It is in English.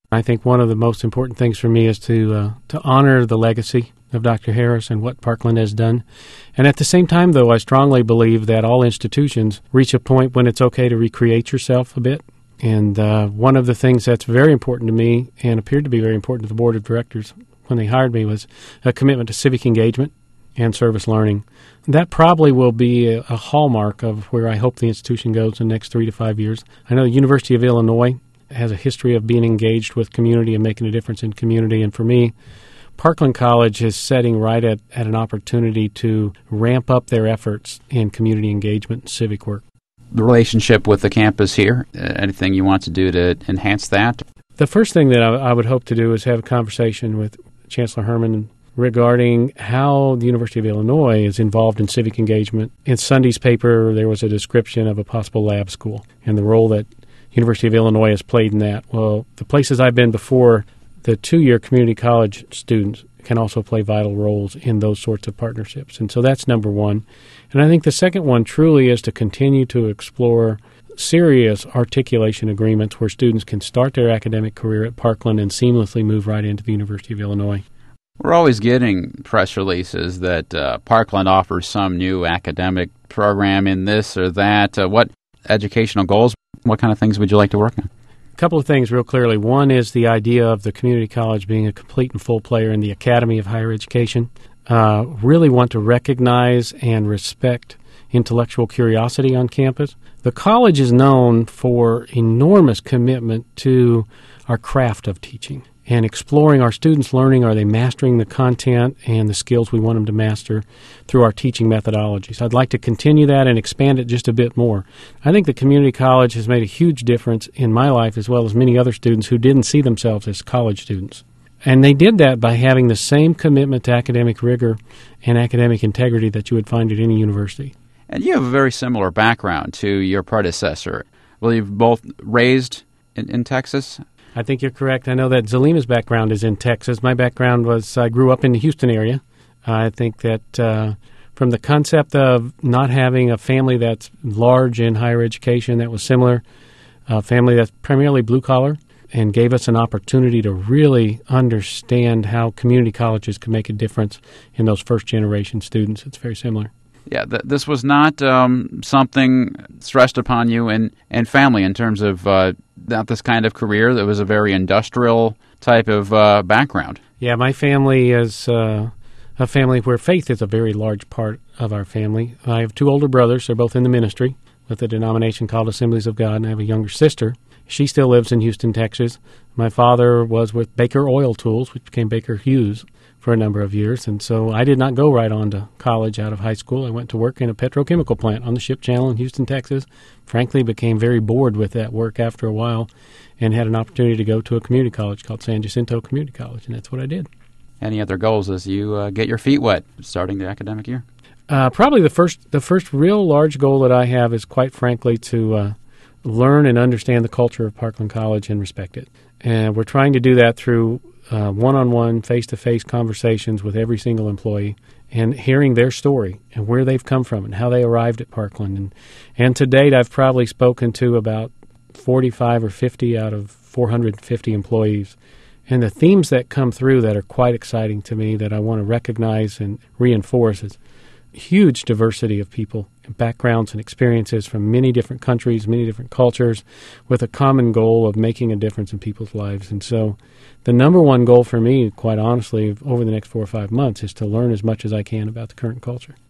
I think one of the most important things for me is to honor the legacy of Dr. Harris and what Parkland has done. And at the same time, though, I strongly believe that all institutions reach a point when it's okay to recreate yourself a bit. And one of the things that's very important to me and appeared to be very important to the board of directors when they hired me was a commitment to civic engagement and service learning. That probably will be a hallmark of where I hope the institution goes in the next 3 to 5 years. I know the University of Illinois has a history of being engaged with community and making a difference in community. And for me, Parkland College is setting right at an opportunity to ramp up their efforts in community engagement and civic work. The relationship with the campus here, anything you want to do to enhance that? The first thing that I would hope to do is have a conversation with Chancellor Herman regarding how the University of Illinois is involved in civic engagement. In Sunday's paper, there was a description of a possible lab school and the role that University of Illinois has played in that. Well, the places I've been before, the 2-year community college students can also play vital roles in those sorts of partnerships. And so that's number one. And I think the second one truly is to continue to explore serious articulation agreements where students can start their academic career at Parkland and seamlessly move right into the University of Illinois. We're always getting press releases that Parkland offers some new academic program in this or that. What educational goals, what kind of things would you like to work on? A couple of things real clearly. One is the idea of the community college being a complete and full player in the Academy of Higher Education. Really want to recognize and respect intellectual curiosity on campus. The college is known for enormous commitment to our craft of teaching and exploring our students' learning. Are they mastering the content and the skills we want them to master through our teaching methodologies? I'd like to continue that and expand it just a bit more. I think the community college has made a huge difference in my life as well as many other students who didn't see themselves as college students. And they did that by having the same commitment to academic rigor and academic integrity that you would find at any university. And you have a very similar background to your predecessor. Well, you've both raised in Texas? I think you're correct. I know that Zelima's background is in Texas. My background was I grew up in the Houston area. I think that from the concept of not having a family that's large in higher education that was similar, a family that's primarily blue-collar, and gave us an opportunity to really understand how community colleges can make a difference in those first-generation students. It's very similar. Yeah, this was not something stressed upon you and family in terms of not this kind of career. That was a very industrial type of background. Yeah, my family is a family where faith is a very large part of our family. I have 2 older brothers. They're both in the ministry with a denomination called Assemblies of God, and I have a younger sister. She still lives in Houston, Texas. My father was with Baker Oil Tools, which became Baker Hughes, for a number of years, and so I did not go right on to college out of high school. I went to work in a petrochemical plant on the Ship Channel in Houston, Texas. Frankly, became very bored with that work after a while and had an opportunity to go to a community college called San Jacinto Community College, and that's what I did. Any other goals as you get your feet wet starting the academic year? Probably the first real large goal that I have is, quite frankly, to learn and understand the culture of Parkland College and respect it. And we're trying to do that through one-on-one, face-to-face conversations with every single employee and hearing their story and where they've come from and how they arrived at Parkland. And to date, I've probably spoken to about 45 or 50 out of 450 employees. And the themes that come through that are quite exciting to me that I want to recognize and reinforce is huge diversity of people and backgrounds and experiences from many different countries, many different cultures, with a common goal of making a difference in people's lives. And so the number one goal for me, quite honestly, over the next 4 or 5 months is to learn as much as I can about the current culture.